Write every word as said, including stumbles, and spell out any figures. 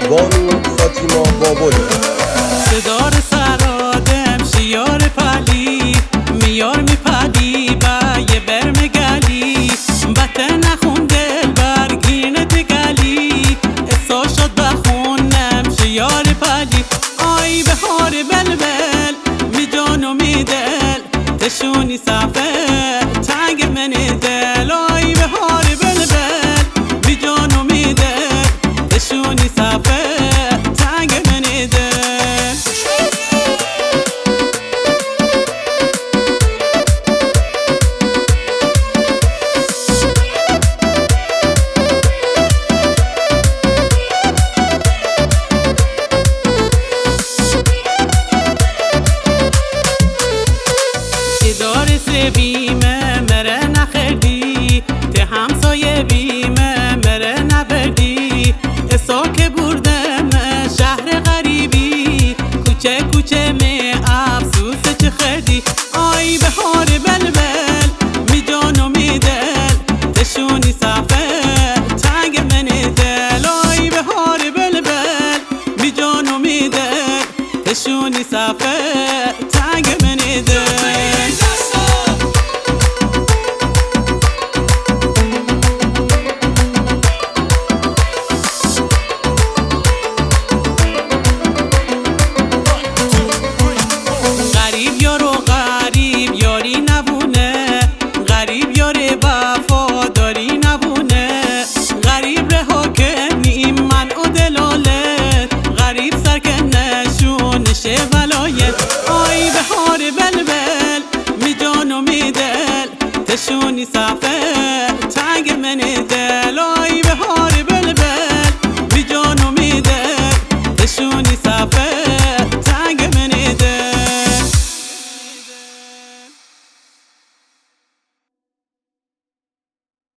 بانو فاطیما بابلی. صدار سرادم شیار پلی میار میپلی با یه برم گلی بطه نخون دل برگینه دگلی احسا شد بخونم شیار پلی. آی بهار بلبل می جان و می دل تشونی صفه تنگ من دل. آی بهار بلبل می جان و می دل تشونی صفه تنگ من دل. بیمه مره نخردی ته همسایه بیمه مره نبردی اسا که بردم شهر غریبی کوچه کوچه می افسوس چه خردی. آی بهار بلبل می جان و می دل تشونی صفه تنگ من دل. آی بهار بلبل می جان و می دل تشونی صفه تنگ من دل. آی بهار بلبل می جان و می دل تشونی صفه تنگ من